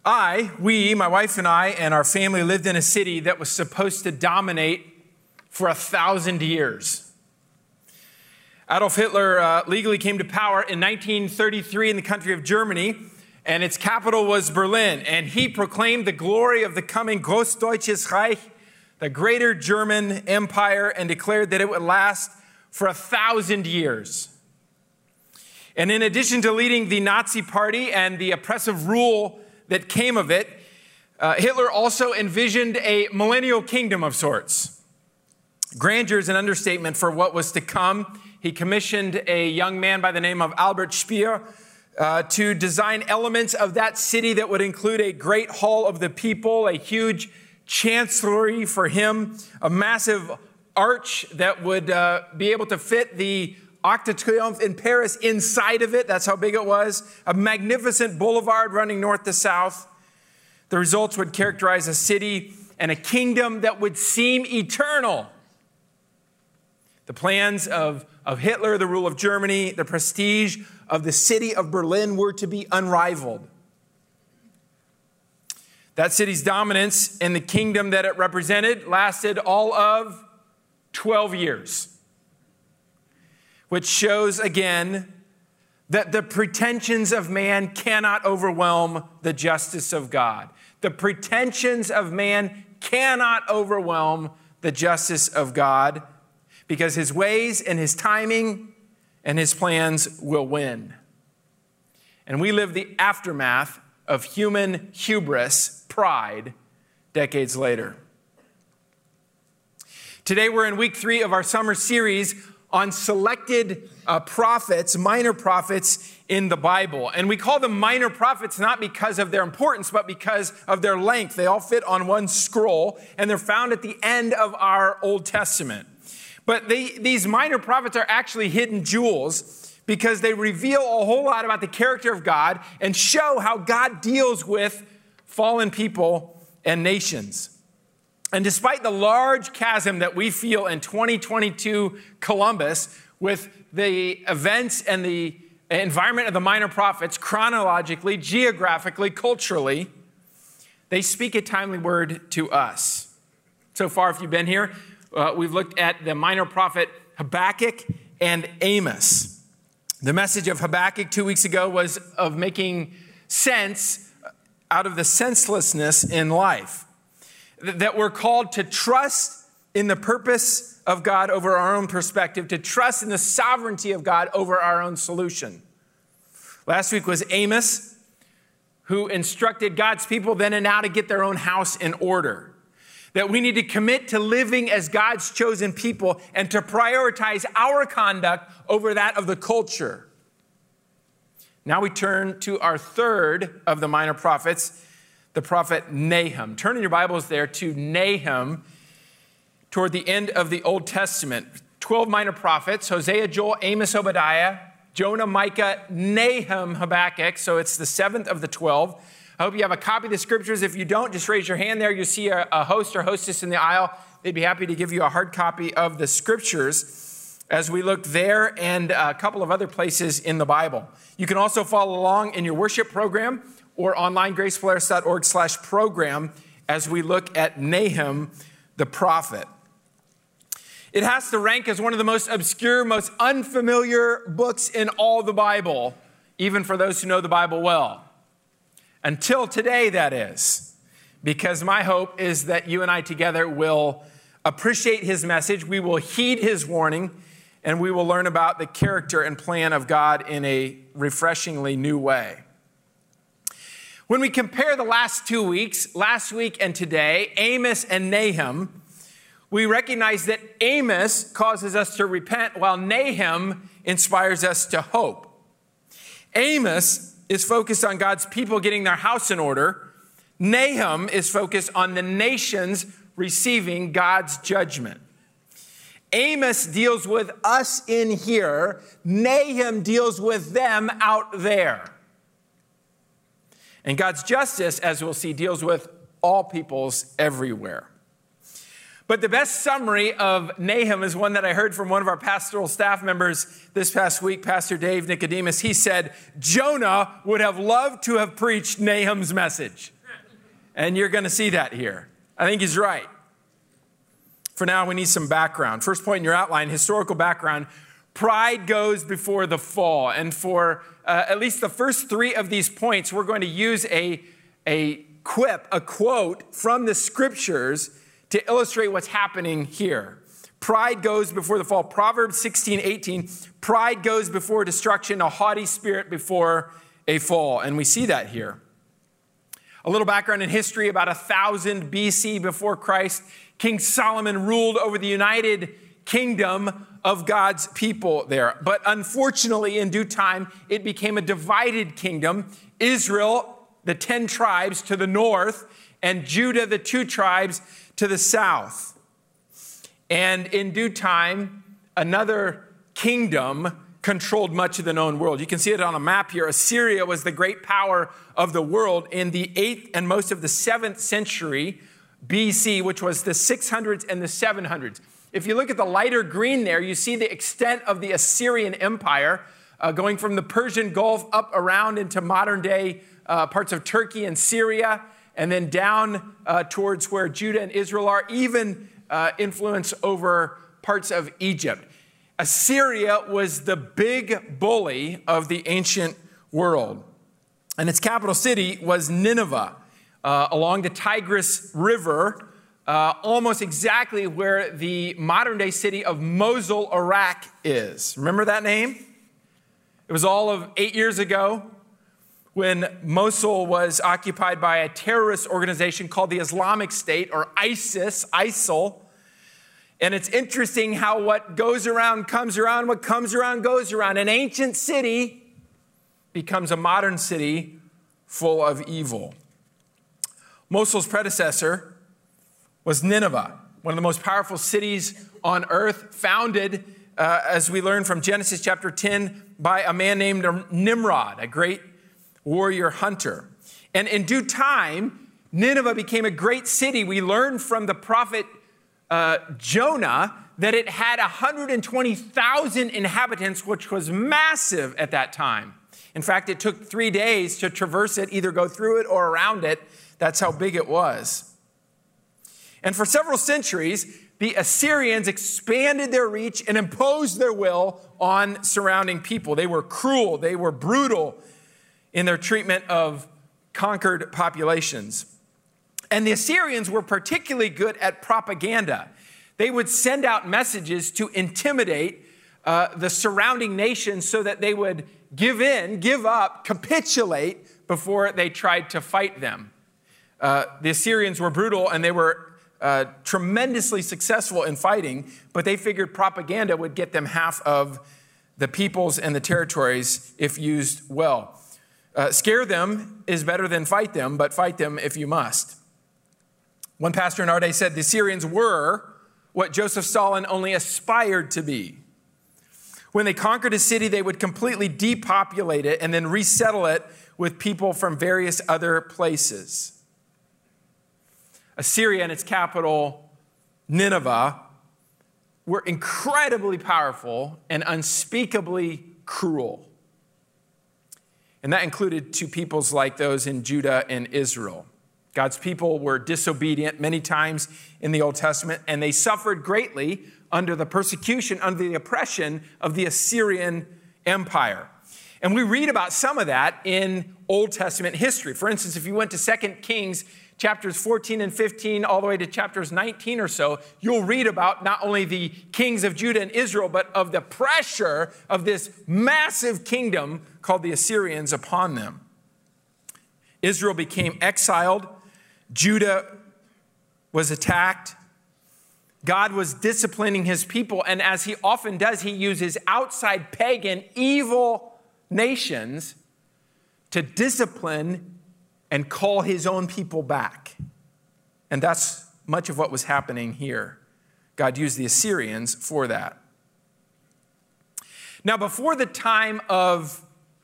My wife and I and our family lived in a city that was supposed to dominate for 1,000 years. Adolf Hitler legally came to power in 1933 in the country of Germany, and its capital was Berlin. And he proclaimed the glory of the coming Großdeutsches Reich, the greater German empire, and declared that it would last for 1,000 years. And in addition to leading the Nazi Party and the oppressive rule that came of it, Hitler also envisioned a millennial kingdom of sorts. Grandeur is an understatement for what was to come. He commissioned a young man by the name of Albert Speer to design elements of that city that would include a great hall of the people, a huge chancellery for him, a massive arch that would be able to fit the Arc de Triomphe in Paris inside of it. That's how big it was. A magnificent boulevard running north to south. The results would characterize a city and a kingdom that would seem eternal. The plans of Hitler, the rule of Germany, the prestige of the city of Berlin were to be unrivaled. That city's dominance and the kingdom that it represented lasted all of 12 years. Which shows again that the pretensions of man cannot overwhelm the justice of God. The pretensions of man cannot overwhelm the justice of God because his ways and his timing and his plans will win. And we live the aftermath of human hubris, pride, decades later. Today we're in week 3 of our summer series on selected prophets, minor prophets in the Bible. And we call them minor prophets not because of their importance, but because of their length. They all fit on one scroll, and they're found at the end of our Old Testament. But these minor prophets are actually hidden jewels because they reveal a whole lot about the character of God and show how God deals with fallen people and nations. And despite the large chasm that we feel in 2022 Columbus with the events and the environment of the minor prophets, chronologically, geographically, culturally, they speak a timely word to us. So far, if you've been here, we've looked at the minor prophet Habakkuk and Amos. The message of Habakkuk 2 weeks ago was of making sense out of the senselessness in life. That we're called to trust in the purpose of God over our own perspective, to trust in the sovereignty of God over our own solution. Last week was Amos, who instructed God's people then and now to get their own house in order. That we need to commit to living as God's chosen people and to prioritize our conduct over that of the culture. Now we turn to our third of the minor prophets, the prophet Nahum. Turn in your Bibles there to Nahum toward the end of the Old Testament. 12 minor prophets, Hosea, Joel, Amos, Obadiah, Jonah, Micah, Nahum, Habakkuk. So it's the 7th of the 12. I hope you have a copy of the scriptures. If you don't, just raise your hand there. You see a host or hostess in the aisle. They'd be happy to give you a hard copy of the scriptures as we look there and a couple of other places in the Bible. You can also follow along in your worship program or online, gracepolaris.org/program, as we look at Nahum, the prophet. It has to rank as one of the most obscure, most unfamiliar books in all the Bible, even for those who know the Bible well. Until today, that is. Because my hope is that you and I together will appreciate his message, we will heed his warning, and we will learn about the character and plan of God in a refreshingly new way. When we compare the last 2 weeks, last week and today, Amos and Nahum, we recognize that Amos causes us to repent while Nahum inspires us to hope. Amos is focused on God's people getting their house in order. Nahum is focused on the nations receiving God's judgment. Amos deals with us in here. Nahum deals with them out there. And God's justice, as we'll see, deals with all peoples everywhere. But the best summary of Nahum is one that I heard from one of our pastoral staff members this past week, Pastor Dave Nicodemus. He said, Jonah would have loved to have preached Nahum's message. And you're going to see that here. I think he's right. For now, we need some background. First point in your outline, historical background. Pride goes before the fall. And for at least the first three of these points, we're going to use a quote from the scriptures to illustrate what's happening here. Pride goes before the fall. Proverbs 16:18. Pride goes before destruction, a haughty spirit before a fall. And we see that here. A little background in history, about 1000 BC before Christ, King Solomon ruled over the United Kingdom of God's people there. But unfortunately, in due time, it became a divided kingdom. Israel, the 10 tribes to the north, and Judah, the 2 tribes to the south. And in due time, another kingdom controlled much of the known world. You can see it on a map here. Assyria was the great power of the world in the 8th and most of the 7th century BC, which was the 600s and the 700s. If you look at the lighter green there, you see the extent of the Assyrian Empire going from the Persian Gulf up around into modern day parts of Turkey and Syria, and then down towards where Judah and Israel are, even influence over parts of Egypt. Assyria was the big bully of the ancient world. And its capital city was Nineveh, along the Tigris River, almost exactly where the modern-day city of Mosul, Iraq is. Remember that name? It was all of 8 years ago when Mosul was occupied by a terrorist organization called the Islamic State, or ISIL. And it's interesting how what goes around comes around, what comes around goes around. An ancient city becomes a modern city full of evil. Mosul's predecessor was Nineveh, one of the most powerful cities on earth, founded, as we learn from Genesis chapter 10, by a man named Nimrod, a great warrior hunter. And in due time, Nineveh became a great city. We learned from the prophet Jonah that it had 120,000 inhabitants, which was massive at that time. In fact, it took 3 days to traverse it, either go through it or around it. That's how big it was. And for several centuries, the Assyrians expanded their reach and imposed their will on surrounding people. They were cruel, they were brutal in their treatment of conquered populations. And the Assyrians were particularly good at propaganda. They would send out messages to intimidate the surrounding nations so that they would give in, give up, capitulate before they tried to fight them. The Assyrians were brutal and they were tremendously successful in fighting, but they figured propaganda would get them half of the peoples and the territories if used well. Scare them is better than fight them, but fight them if you must. One pastor in our day said the Assyrians were what Joseph Stalin only aspired to be. When they conquered a city, they would completely depopulate it and then resettle it with people from various other places. Assyria and its capital, Nineveh, were incredibly powerful and unspeakably cruel. And that included to peoples like those in Judah and Israel. God's people were disobedient many times in the Old Testament, and they suffered greatly under the persecution, under the oppression of the Assyrian Empire. And we read about some of that in Old Testament history. For instance, if you went to 2 Kings chapters 14 and 15, all the way to chapters 19 or so, you'll read about not only the kings of Judah and Israel, but of the pressure of this massive kingdom called the Assyrians upon them. Israel became exiled. Judah was attacked. God was disciplining his people, and as he often does, he uses outside pagan, evil nations to discipline and call his own people back. And that's much of what was happening here. God used the Assyrians for that. Now, before the time of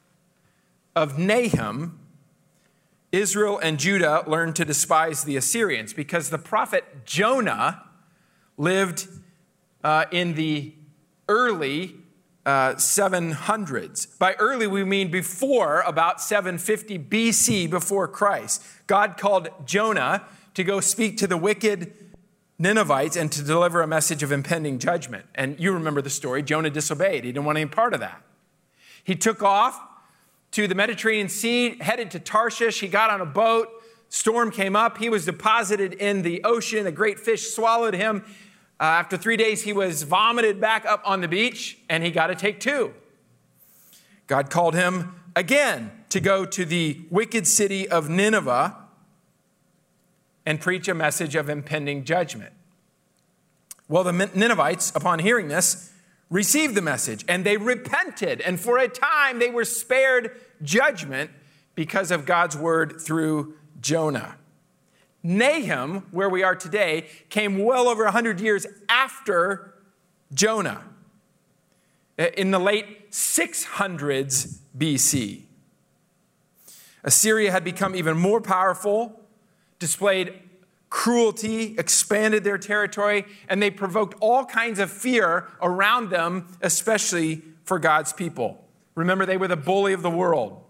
Nahum, Israel and Judah learned to despise the Assyrians because the prophet Jonah lived in the early 700s. By early, we mean before about 750 BC, before Christ. God called Jonah to go speak to the wicked Ninevites and to deliver a message of impending judgment. And you remember the story. Jonah disobeyed. He didn't want any part of that. He took off to the Mediterranean Sea, headed to Tarshish. He got on a boat. Storm came up. He was deposited in the ocean. A great fish swallowed him. After 3 days, he was vomited back up on the beach, and he got to take two. God called him again to go to the wicked city of Nineveh and preach a message of impending judgment. Well, the Ninevites, upon hearing this, received the message, and they repented. And for a time, they were spared judgment because of God's word through Jonah. Nahum, where we are today, came well over 100 years after Jonah, in the late 600s BC. Assyria had become even more powerful, displayed cruelty, expanded their territory, and they provoked all kinds of fear around them, especially for God's people. Remember, they were the bully of the world.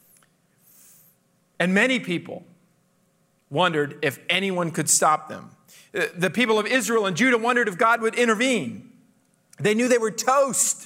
And many people wondered if anyone could stop them. The people of Israel and Judah wondered if God would intervene. They knew they were toast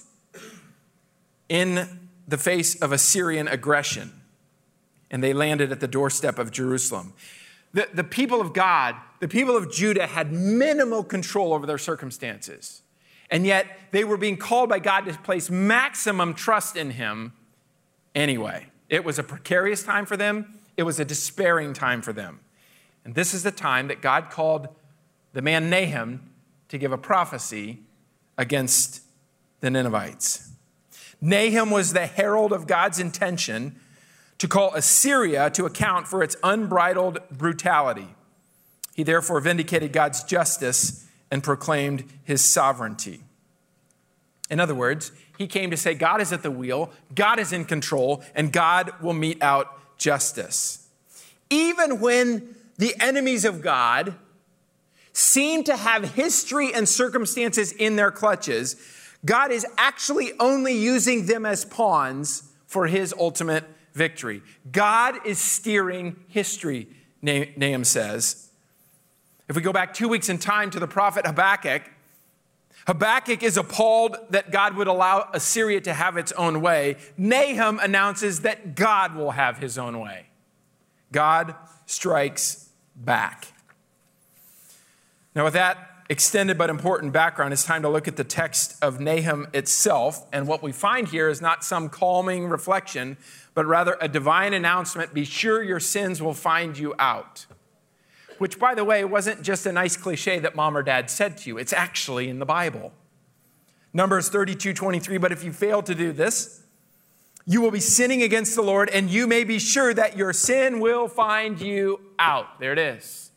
in the face of Assyrian aggression, and they landed at the doorstep of Jerusalem. The people of God, the people of Judah, had minimal control over their circumstances, and yet they were being called by God to place maximum trust in him anyway. It was a precarious time for them. It was a despairing time for them. And this is the time that God called the man Nahum to give a prophecy against the Ninevites. Nahum was the herald of God's intention to call Assyria to account for its unbridled brutality. He therefore vindicated God's justice and proclaimed his sovereignty. In other words, he came to say God is at the wheel, God is in control, and God will mete out justice. Even when the enemies of God seem to have history and circumstances in their clutches, God is actually only using them as pawns for his ultimate victory. God is steering history, Nahum says. If we go back 2 weeks in time to the prophet Habakkuk, Habakkuk is appalled that God would allow Assyria to have its own way. Nahum announces that God will have his own way. God strikes back. Now, with that extended but important background, it's time to look at the text of Nahum itself. And what we find here is not some calming reflection, but rather a divine announcement: be sure your sins will find you out. Which, by the way, wasn't just a nice cliche that mom or dad said to you. It's actually in the Bible. Numbers 32:23, but if you fail to do this, you will be sinning against the Lord, and you may be sure that your sin will find you out. There it is.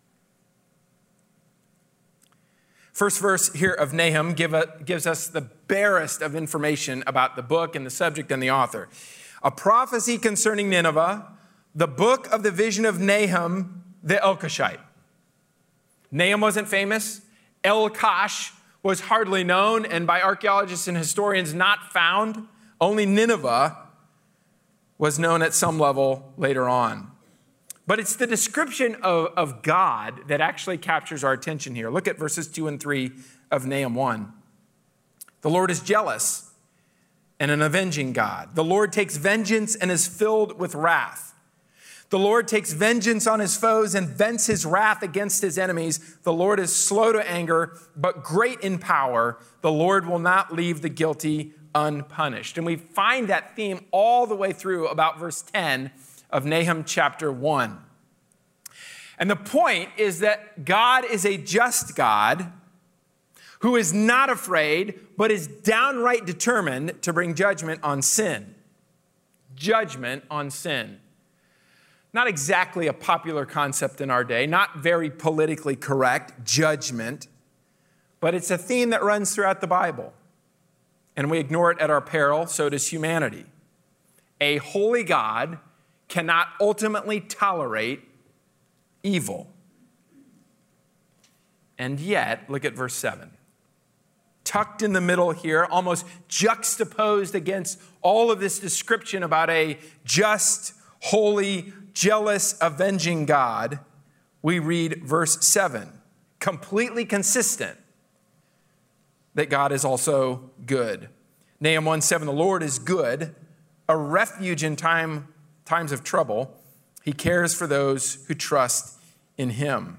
First verse here of Nahum gives us the barest of information about the book and the subject and the author. A prophecy concerning Nineveh, the book of the vision of Nahum the Elkoshite. Nahum wasn't famous. Elkosh was hardly known, and by archaeologists and historians not found. Only Nineveh was known at some level later on. But it's the description of God that actually captures our attention here. Look at verses 2 and 3 of Nahum 1. The Lord is jealous and an avenging God. The Lord takes vengeance and is filled with wrath. The Lord takes vengeance on his foes and vents his wrath against his enemies. The Lord is slow to anger, but great in power. The Lord will not leave the guilty unpunished. And we find that theme all the way through about verse 10 of Nahum chapter 1. And the point is that God is a just God who is not afraid, but is downright determined to bring judgment on sin. Judgment on sin. Not exactly a popular concept in our day, not very politically correct, judgment, but it's a theme that runs throughout the Bible. And we ignore it at our peril, so does humanity. A holy God cannot ultimately tolerate evil. And yet, look at verse 7. tucked in the middle here, almost juxtaposed against all of this description about a just, holy, jealous, avenging God, we read verse 7, completely consistent that God is also good. Nahum 1:7, the Lord is good, a refuge in times of trouble. He cares for those who trust in him.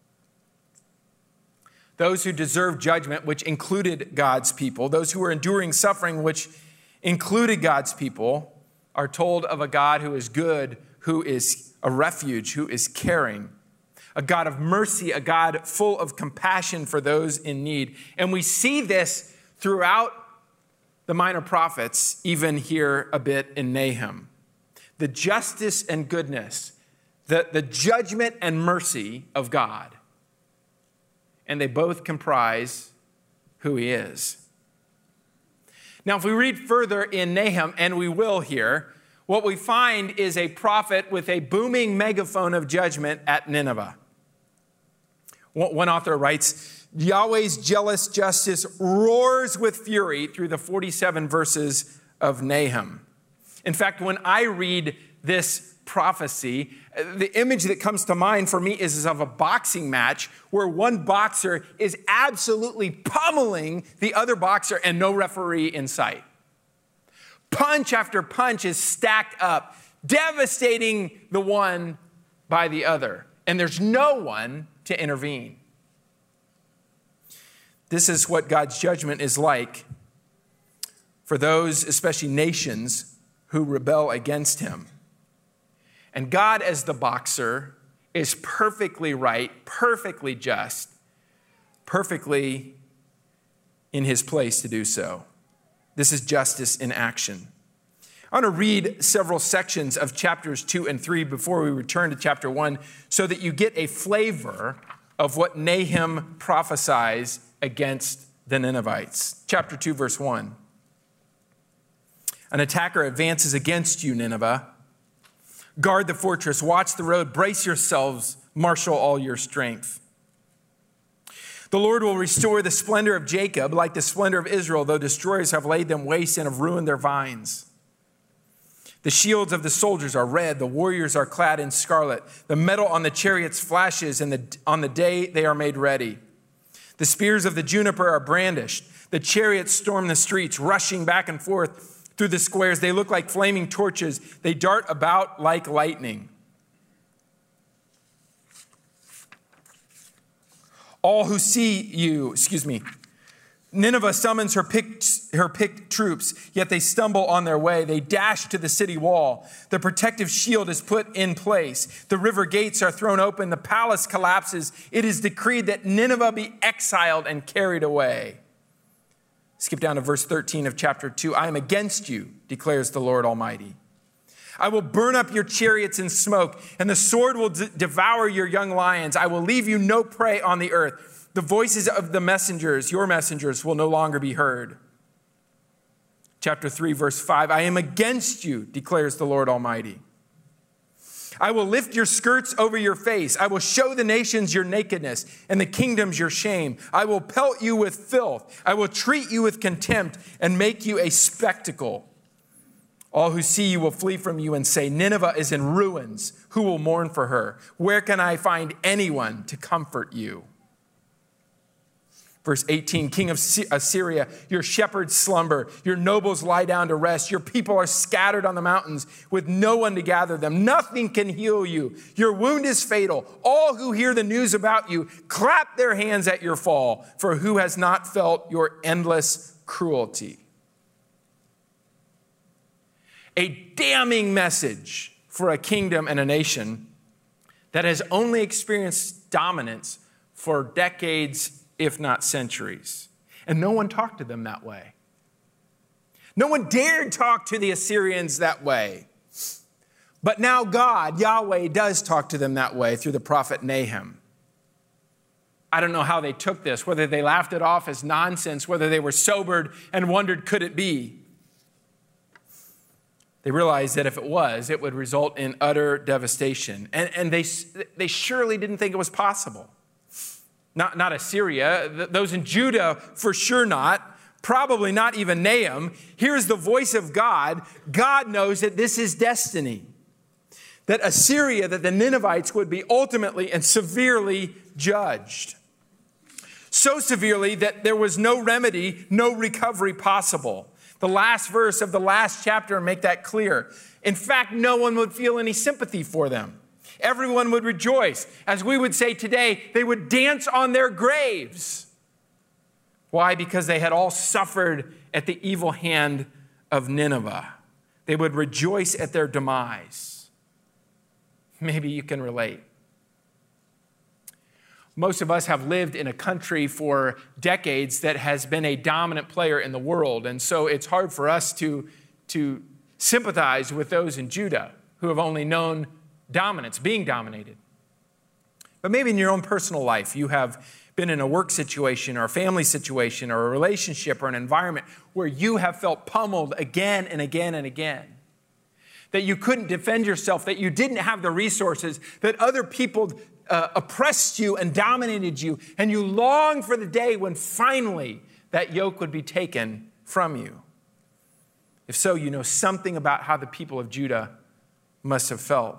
Those who deserve judgment, which included God's people, those who were enduring suffering, which included God's people, are told of a God who is good, who is a refuge, who is caring, a God of mercy, a God full of compassion for those in need. And we see this throughout the minor prophets, even here a bit in Nahum. The justice and goodness, the judgment and mercy of God. And they both comprise who he is. Now, if we read further in Nahum, and we will here, what we find is a prophet with a booming megaphone of judgment at Nineveh. One author writes, Yahweh's jealous justice roars with fury through the 47 verses of Nahum. In fact, when I read this prophecy, the image that comes to mind for me is of a boxing match where one boxer is absolutely pummeling the other boxer and no referee in sight. Punch after punch is stacked up, devastating the one by the other, and there's no one to intervene. This is what God's judgment is like for those, especially nations, who rebel against him. And God, as the boxer, is perfectly right, perfectly just, perfectly in his place to do so. This is justice in action. I want to read several sections of chapters 2 and 3 before we return to chapter 1 so that you get a flavor of what Nahum prophesies against the Ninevites. Chapter 2, verse 1. An attacker advances against you, Nineveh. Guard the fortress, watch the road, brace yourselves, marshal all your strength. The Lord will restore the splendor of Jacob like the splendor of Israel, though destroyers have laid them waste and have ruined their vines. The shields of the soldiers are red, the warriors are clad in scarlet. The metal on the chariots flashes, and on the day they are made ready. The spears of the juniper are brandished. The chariots storm the streets, rushing back and forth through the squares. They look like flaming torches. They dart about like lightning. All who see you, Nineveh summons her picked troops, yet they stumble on their way. They dash to the city wall. The protective shield is put in place. The river gates are thrown open. The palace collapses. It is decreed that Nineveh be exiled and carried away. Skip down to verse 13 of chapter 2. I am against you, declares the Lord Almighty. I will burn up your chariots in smoke, and the sword will devour your young lions. I will leave you no prey on the earth. The voices of the messengers, your messengers, will no longer be heard. Chapter 3, verse 5. I am against you, declares the Lord Almighty. I will lift your skirts over your face. I will show the nations your nakedness and the kingdoms your shame. I will pelt you with filth. I will treat you with contempt and make you a spectacle. All who see you will flee from you and say, Nineveh is in ruins. Who will mourn for her? Where can I find anyone to comfort you? Verse 18, King of Assyria, your shepherds slumber, your nobles lie down to rest, your people are scattered on the mountains with no one to gather them. Nothing can heal you. Your wound is fatal. All who hear the news about you clap their hands at your fall, for who has not felt your endless cruelty? A damning message for a kingdom and a nation that has only experienced dominance for decades, if not centuries. And no one talked to them that way. No one dared talk to the Assyrians that way. But now God, Yahweh, does talk to them that way through the prophet Nahum. I don't know how they took this, whether they laughed it off as nonsense, whether they were sobered and wondered, could it be? They realized that if it was, it would result in utter devastation. And they surely didn't think it was possible. Not Assyria. Those in Judah, for sure not. Probably not even Nahum. Here's the voice of God. God knows that this is destiny. That Assyria, that the Ninevites would be ultimately and severely judged. So severely that there was no remedy, no recovery possible. The last verse of the last chapter make that clear. In fact, no one would feel any sympathy for them. Everyone would rejoice. As we would say today, they would dance on their graves. Why? Because they had all suffered at the evil hand of Nineveh. They would rejoice at their demise. Maybe you can relate. Most of us have lived in a country for decades that has been a dominant player in the world. And so it's hard for us to sympathize with those in Judah who have only known dominance, being dominated. But maybe in your own personal life, you have been in a work situation or a family situation or a relationship or an environment where you have felt pummeled again and again and again. That you couldn't defend yourself, that you didn't have the resources, that other people oppressed you and dominated you, and you longed for the day when finally that yoke would be taken from you. If so, you know something about how the people of Judah must have felt.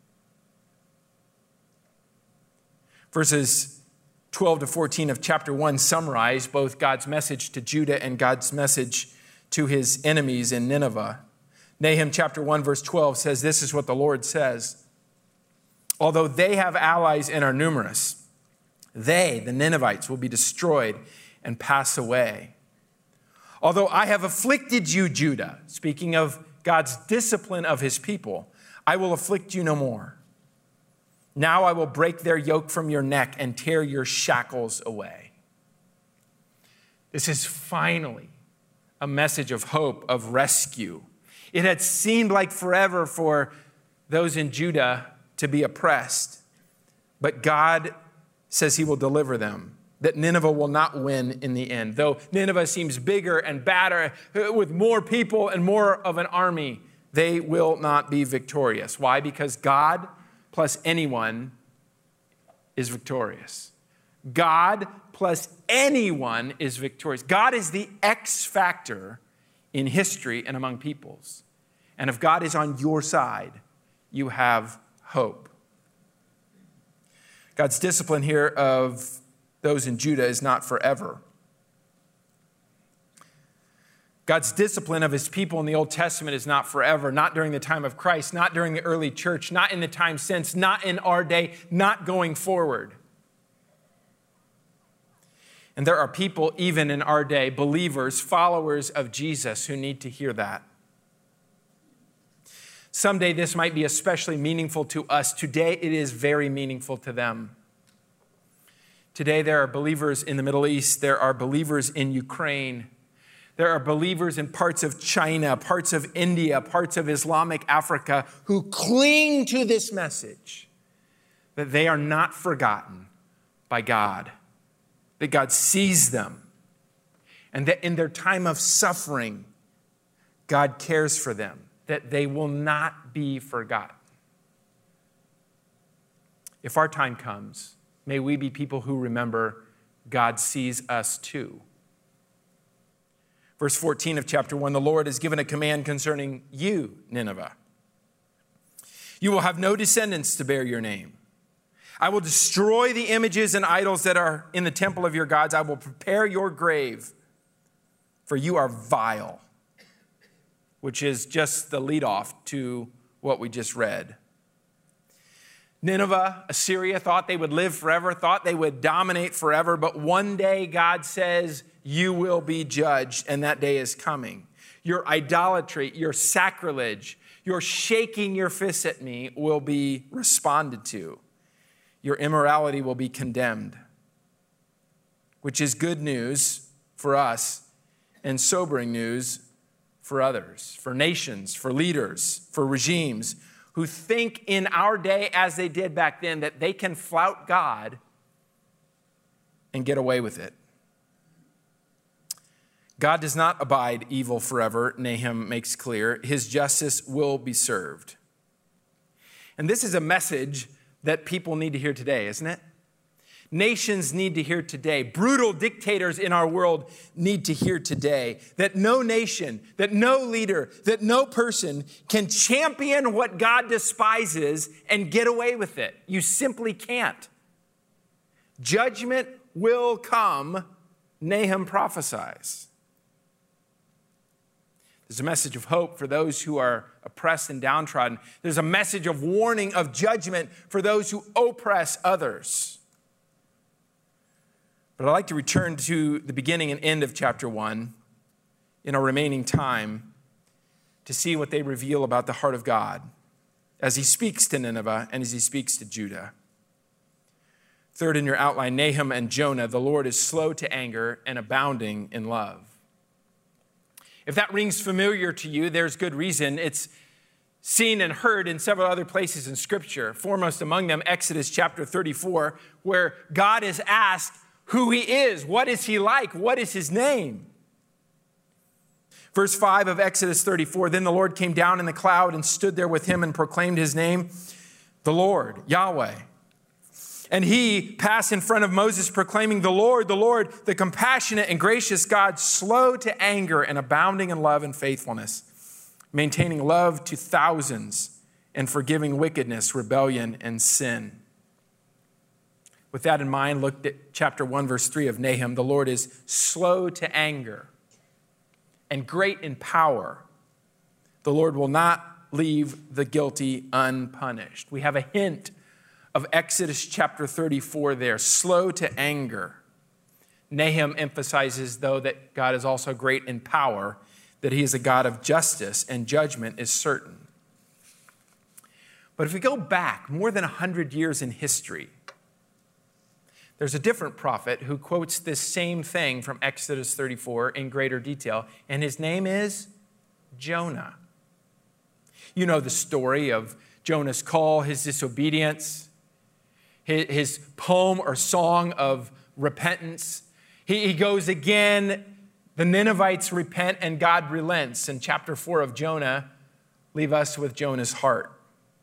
Verses 12 to 14 of chapter 1 summarize both God's message to Judah and God's message to his enemies in Nineveh. Nahum chapter 1 verse 12 says, this is what the Lord says. Although they have allies and are numerous, they, the Ninevites, will be destroyed and pass away. Although I have afflicted you, Judah, speaking of God's discipline of his people, I will afflict you no more. Now I will break their yoke from your neck and tear your shackles away. This is finally a message of hope, of rescue. It had seemed like forever for those in Judah to be oppressed, but God says he will deliver them, that Nineveh will not win in the end. Though Nineveh seems bigger and badder, with more people and more of an army, they will not be victorious. Why? Because God plus anyone is victorious. God plus anyone is victorious. God is the X factor in history and among peoples. And if God is on your side, you have hope. God's discipline here of those in Judah is not forever. God's discipline of his people in the Old Testament is not forever, not during the time of Christ, not during the early church, not in the time since, not in our day, not going forward. And there are people, even in our day, believers, followers of Jesus, who need to hear that. Someday this might be especially meaningful to us. Today it is very meaningful to them. Today there are believers in the Middle East. There are believers in Ukraine. There are believers in parts of China, parts of India, parts of Islamic Africa who cling to this message that they are not forgotten by God, that God sees them, and that in their time of suffering, God cares for them, that they will not be forgotten. If our time comes, may we be people who remember God sees us too. Verse 14 of chapter 1, the Lord has given a command concerning you, Nineveh. You will have no descendants to bear your name. I will destroy the images and idols that are in the temple of your gods. I will prepare your grave, for you are vile, which is just the leadoff to what we just read. Nineveh, Assyria, thought they would live forever, thought they would dominate forever, but one day God says, you will be judged, and that day is coming. Your idolatry, your sacrilege, your shaking your fists at me will be responded to. Your immorality will be condemned, which is good news for us and sobering news for others, for nations, for leaders, for regimes who think in our day, as they did back then, that they can flout God and get away with it. God does not abide evil forever, Nahum makes clear. His justice will be served. And this is a message that people need to hear today, isn't it? nations need to hear today, brutal dictators in our world need to hear today, that no nation, that no leader, that no person can champion what God despises and get away with it. You simply can't. Judgment will come, Nahum prophesies. There's a message of hope for those who are oppressed and downtrodden. There's a message of warning, of judgment for those who oppress others. But I'd like to return to the beginning and end of chapter 1 in our remaining time to see what they reveal about the heart of God as he speaks to Nineveh and as he speaks to Judah. Third in your outline, Nahum and Jonah, the Lord is slow to anger and abounding in love. If that rings familiar to you, there's good reason. It's seen and heard in several other places in Scripture, foremost among them Exodus chapter 34, where God is asked who he is. What is he like? What is his name? Verse 5 of Exodus 34, then the Lord came down in the cloud and stood there with him and proclaimed his name, the Lord, Yahweh. And he passed in front of Moses proclaiming, the Lord, the compassionate and gracious God, slow to anger and abounding in love and faithfulness, maintaining love to thousands and forgiving wickedness, rebellion, and sin. With that in mind, look at chapter 1, verse 3 of Nahum. The Lord is slow to anger and great in power. The Lord will not leave the guilty unpunished. We have a hint of Exodus chapter 34 there, slow to anger. Nahum emphasizes, though, that God is also great in power, that he is a God of justice and judgment is certain. But if we go back more than 100 years in history, there's a different prophet who quotes this same thing from Exodus 34 in greater detail, and his name is Jonah. You know the story of Jonah's call, his disobedience, his poem or song of repentance. He goes again, the Ninevites repent, and God relents. And chapter 4 of Jonah leave us with Jonah's heart.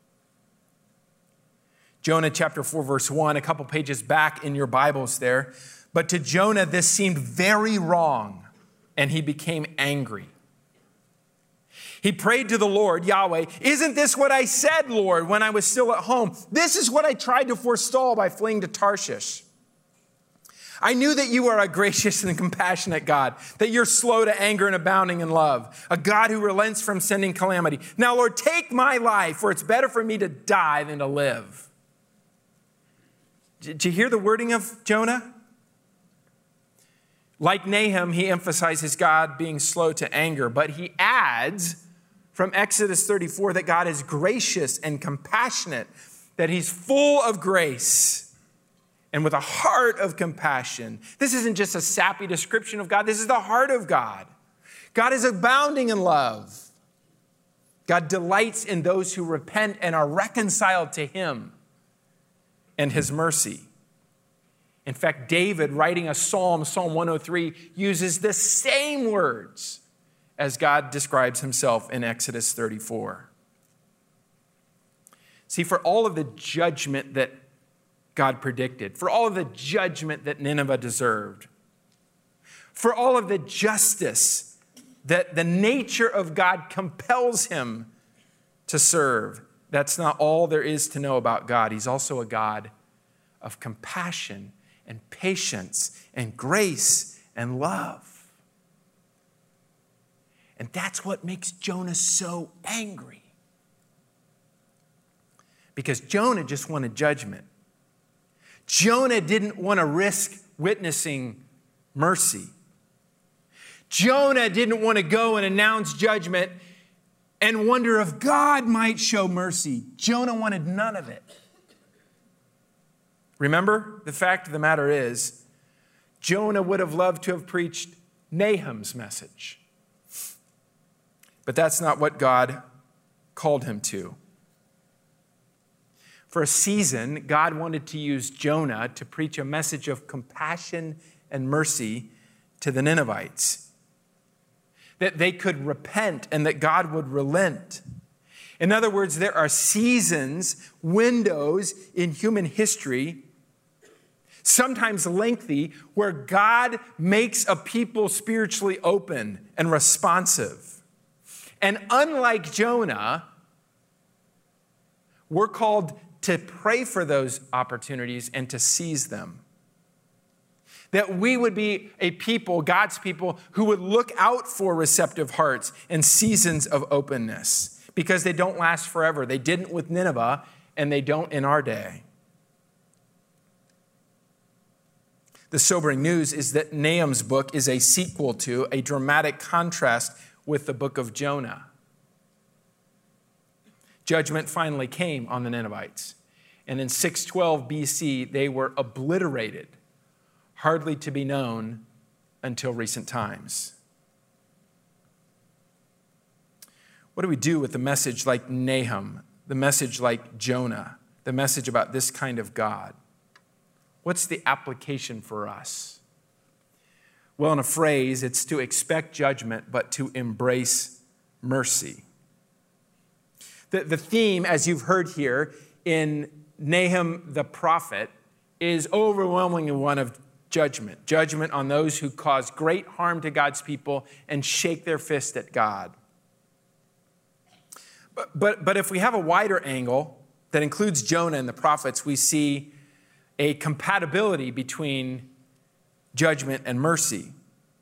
Jonah chapter 4, verse 1, a couple pages back in your Bibles there. But to Jonah, this seemed very wrong, and he became angry. He prayed to the Lord, Yahweh, isn't this what I said, Lord, when I was still at home? This is what I tried to forestall by fleeing to Tarshish. I knew that you are a gracious and compassionate God, that you're slow to anger and abounding in love, a God who relents from sending calamity. Now, Lord, take my life, for it's better for me to die than to live. Did you hear the wording of Jonah? Like Nahum, he emphasizes God being slow to anger, but he adds from Exodus 34 that God is gracious and compassionate, that he's full of grace and with a heart of compassion. This isn't just a sappy description of God. This is the heart of God. God is abounding in love. God delights in those who repent and are reconciled to him and his mercy. In fact, David, writing a psalm, Psalm 103, uses the same words as God describes himself in Exodus 34. See, for all of the judgment that God predicted, for all of the judgment that Nineveh deserved, for all of the justice that the nature of God compels him to serve, that's not all there is to know about God. He's also a God of compassion and patience and grace and love. And that's what makes Jonah so angry. Because Jonah just wanted judgment. Jonah didn't want to risk witnessing mercy. Jonah didn't want to go and announce judgment and wonder if God might show mercy. Jonah wanted none of it. Remember, the fact of the matter is, Jonah would have loved to have preached Nahum's message. But that's not what God called him to. For a season, God wanted to use Jonah to preach a message of compassion and mercy to the Ninevites, that they could repent and that God would relent. In other words, there are seasons, windows in human history sometimes lengthy, where God makes a people spiritually open and responsive. And unlike Jonah, we're called to pray for those opportunities and to seize them. That we would be a people, God's people, who would look out for receptive hearts and seasons of openness, because they don't last forever. They didn't with Nineveh, and they don't in our day. The sobering news is that Nahum's book is a sequel to, a dramatic contrast with the book of Jonah. Judgment finally came on the Ninevites, and in 612 BC, they were obliterated, hardly to be known until recent times. What do we do with a message like Nahum, the message like Jonah, the message about this kind of God? What's the application for us? Well, in a phrase, it's to expect judgment, but to embrace mercy. The theme, as you've heard here in Nahum the prophet, is overwhelmingly one of judgment. Judgment on those who cause great harm to God's people and shake their fist at God. But if we have a wider angle that includes Jonah and the prophets, we see a compatibility between judgment and mercy.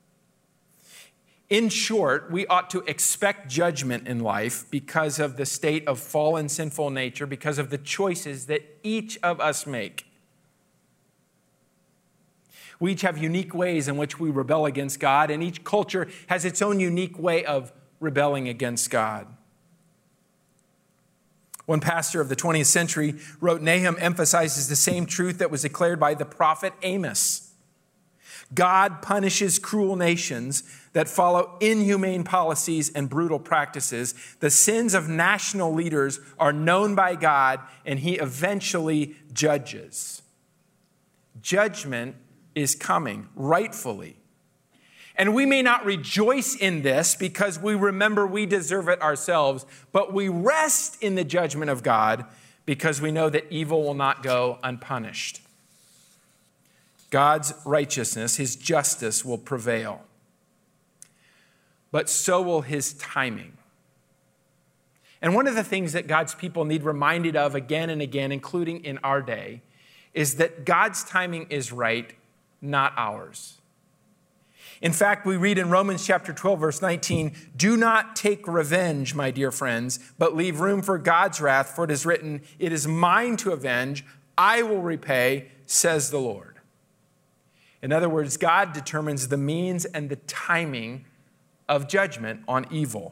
In short, we ought to expect judgment in life because of the state of fallen, sinful nature, because of the choices that each of us make. We each have unique ways in which we rebel against God, and each culture has its own unique way of rebelling against God. One pastor of the 20th century wrote, Nahum emphasizes the same truth that was declared by the prophet Amos. God punishes cruel nations that follow inhumane policies and brutal practices. The sins of national leaders are known by God, and he eventually judges. Judgment is coming, rightfully. And we may not rejoice in this because we remember we deserve it ourselves, but we rest in the judgment of God because we know that evil will not go unpunished. God's righteousness, his justice will prevail. But so will his timing. And one of the things that God's people need reminded of again and again, including in our day, is that God's timing is right, not ours. In fact, we read in Romans chapter 12, verse 19, do not take revenge, my dear friends, but leave room for God's wrath, for it is written, it is mine to avenge, I will repay, says the Lord. In other words, God determines the means and the timing of judgment on evil.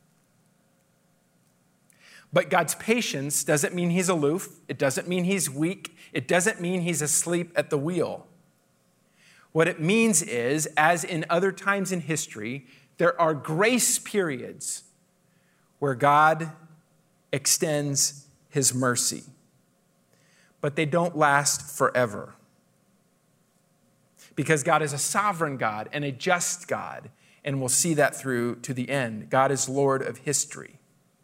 But God's patience doesn't mean he's aloof. It doesn't mean he's weak. It doesn't mean he's asleep at the wheel. What it means is, as in other times in history, there are grace periods where God extends his mercy. But they don't last forever. Because God is a sovereign God and a just God, and we'll see that through to the end. God is Lord of history.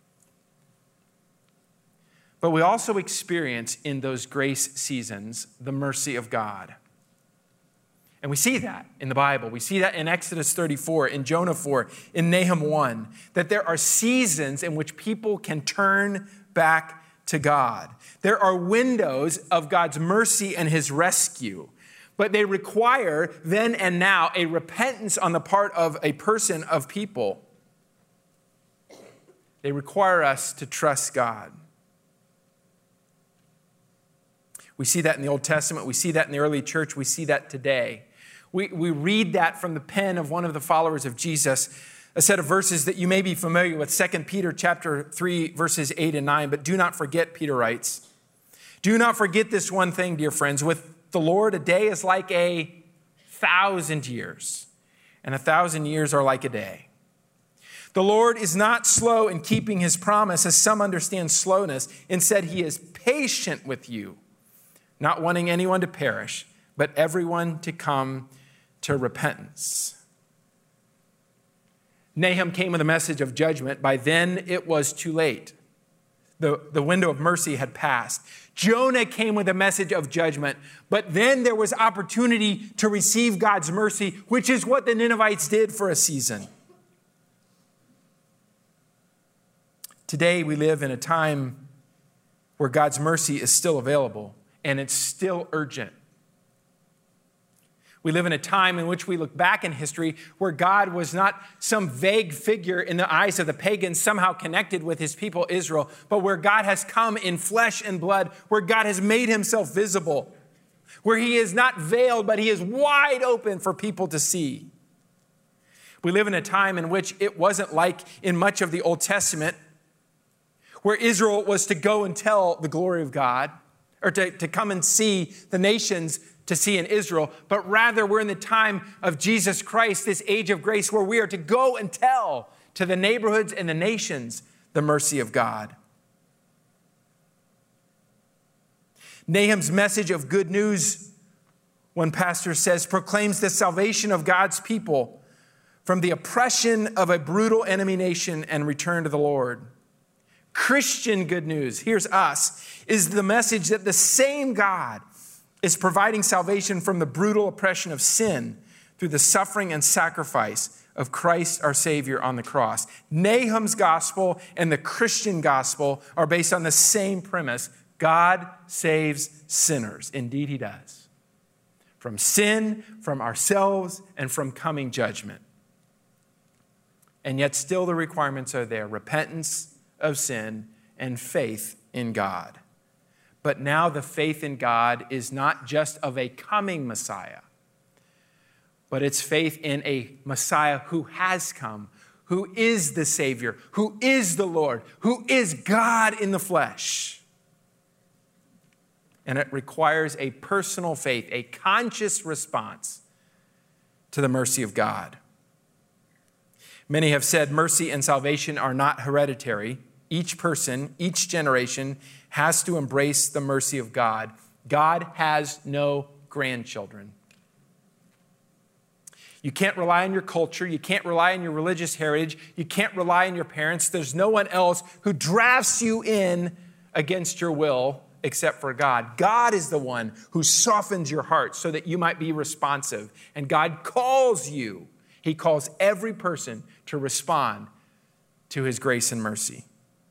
But we also experience in those grace seasons the mercy of God. And we see that in the Bible. We see that in Exodus 34, in Jonah 4, in Nahum 1, that there are seasons in which people can turn back to God. There are windows of God's mercy and his rescue, but they require then and now a repentance on the part of a person, of people. They require us to trust God. We see that in the Old Testament. We see that in the early church. We see that today. We read that from the pen of one of the followers of Jesus, a set of verses that you may be familiar with, 2 Peter chapter 3, verses 8 and 9. But do not forget, Peter writes, do not forget this one thing, dear friends. With the Lord, a day is like 1,000 years, and 1,000 years are like a day. The Lord is not slow in keeping his promise, as some understand slowness. Instead, he is patient with you, not wanting anyone to perish, but everyone to come to repentance. Nahum came with a message of judgment. By then, it was too late. The window of mercy had passed. Jonah came with a message of judgment, but then there was opportunity to receive God's mercy, which is what the Ninevites did for a season. Today, we live in a time where God's mercy is still available, and it's still urgent. We live in a time in which we look back in history where God was not some vague figure in the eyes of the pagans, somehow connected with his people Israel, but where God has come in flesh and blood, where God has made himself visible, where he is not veiled, but he is wide open for people to see. We live in a time in which it wasn't like in much of the Old Testament, where Israel was to go and tell the glory of God, or to come and see the nations to see in Israel, but rather we're in the time of Jesus Christ, this age of grace, where we are to go and tell to the neighborhoods and the nations the mercy of God. Nahum's message of good news, one pastor says, proclaims the salvation of God's people from the oppression of a brutal enemy nation and return to the Lord. Christian good news, here's us, is the message that the same God is providing salvation from the brutal oppression of sin through the suffering and sacrifice of Christ our Savior on the cross. Nahum's gospel and the Christian gospel are based on the same premise. God saves sinners. Indeed, he does. From sin, from ourselves, and from coming judgment. And yet still the requirements are there. Repentance of sin and faith in God. But now the faith in God is not just of a coming Messiah, but it's faith in a Messiah who has come, who is the Savior, who is the Lord, who is God in the flesh. And it requires a personal faith, a conscious response to the mercy of God. Many have said mercy and salvation are not hereditary. Each person, each generation has to embrace the mercy of God. God has no grandchildren. You can't rely on your culture. You can't rely on your religious heritage. You can't rely on your parents. There's no one else who drafts you in against your will except for God. God is the one who softens your heart so that you might be responsive. And God calls you. He calls every person to respond to his grace and mercy.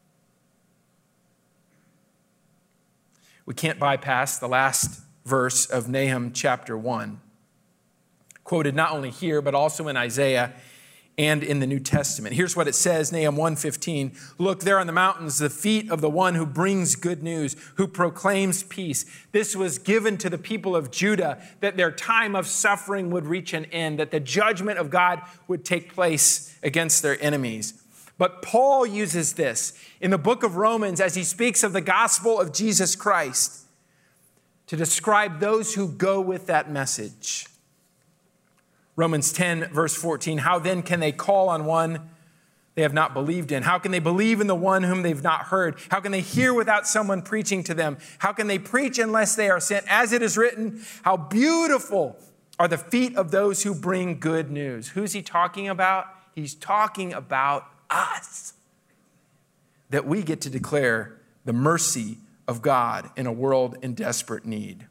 We can't bypass the last verse of Nahum chapter 1, quoted not only here, but also in Isaiah and in the New Testament. Here's what it says, Nahum 1:15. Look there on the mountains, the feet of the one who brings good news, who proclaims peace. This was given to the people of Judah, that their time of suffering would reach an end, that the judgment of God would take place against their enemies. But Paul uses this in the book of Romans as he speaks of the gospel of Jesus Christ to describe those who go with that message. Romans 10, verse 14, how then can they call on one they have not believed in? How can they believe in the one whom they've not heard? How can they hear without someone preaching to them? How can they preach unless they are sent? As it is written, how beautiful are the feet of those who bring good news. Who's he talking about? He's talking about us, that we get to declare the mercy of God in a world in desperate need.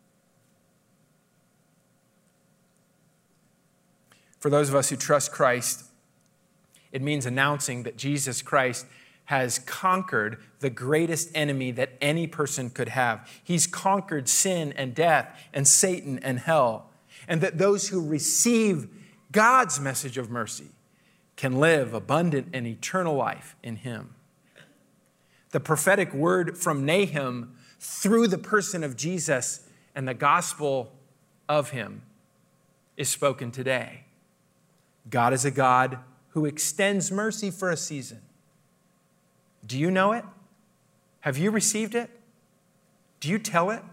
For those of us who trust Christ, it means announcing that Jesus Christ has conquered the greatest enemy that any person could have. He's conquered sin and death and Satan and hell, and that those who receive God's message of mercy can live abundant and eternal life in him. The prophetic word from Nahum through the person of Jesus and the gospel of him is spoken today. God is a God who extends mercy for a season. Do you know it? Have you received it? Do you tell it?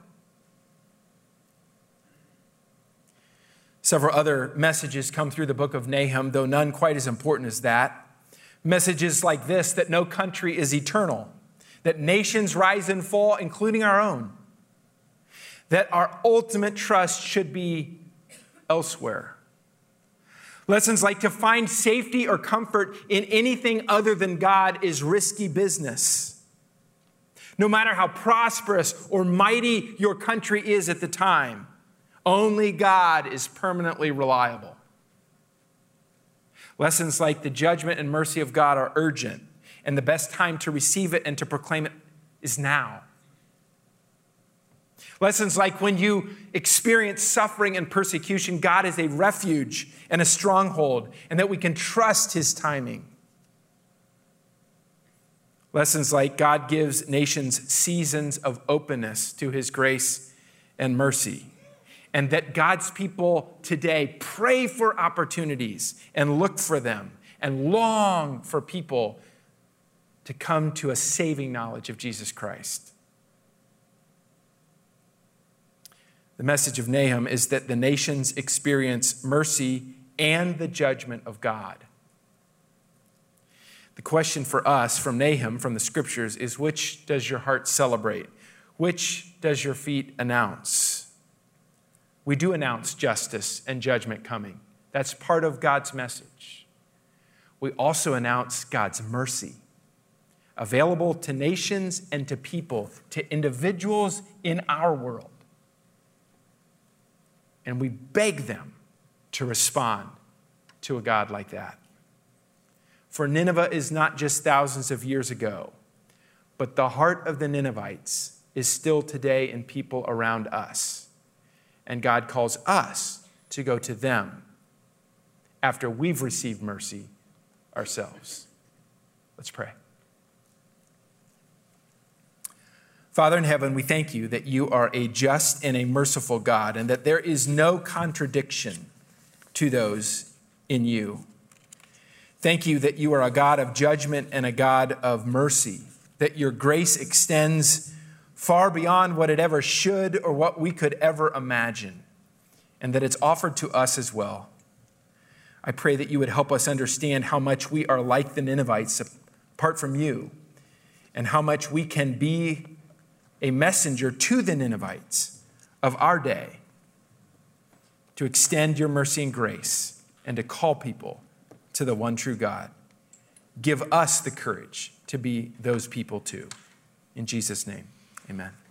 Several other messages come through the book of Nahum, though none quite as important as that. Messages like this, that no country is eternal, that nations rise and fall, including our own, that our ultimate trust should be elsewhere. Lessons like to find safety or comfort in anything other than God is risky business. No matter how prosperous or mighty your country is at the time, only God is permanently reliable. Lessons like the judgment and mercy of God are urgent, and the best time to receive it and to proclaim it is now. Lessons like when you experience suffering and persecution, God is a refuge and a stronghold, and that we can trust his timing. Lessons like God gives nations seasons of openness to his grace and mercy, and that God's people today pray for opportunities and look for them and long for people to come to a saving knowledge of Jesus Christ. The message of Nahum is that the nations experience mercy and the judgment of God. The question for us from Nahum, from the scriptures, is which does your heart celebrate? Which does your feet announce? We do announce justice and judgment coming. That's part of God's message. We also announce God's mercy, available to nations and to people, to individuals in our world. And we beg them to respond to a God like that. For Nineveh is not just thousands of years ago, but the heart of the Ninevites is still today in people around us. And God calls us to go to them after we've received mercy ourselves. Let's pray. Father in heaven, we thank you that you are a just and a merciful God, and that there is no contradiction to those in you. Thank you that you are a God of judgment and a God of mercy, that your grace extends far beyond what it ever should or what we could ever imagine, and that it's offered to us as well. I pray that you would help us understand how much we are like the Ninevites apart from you, and how much we can be a messenger to the Ninevites of our day to extend your mercy and grace and to call people to the one true God. Give us the courage to be those people too. In Jesus' name, amen.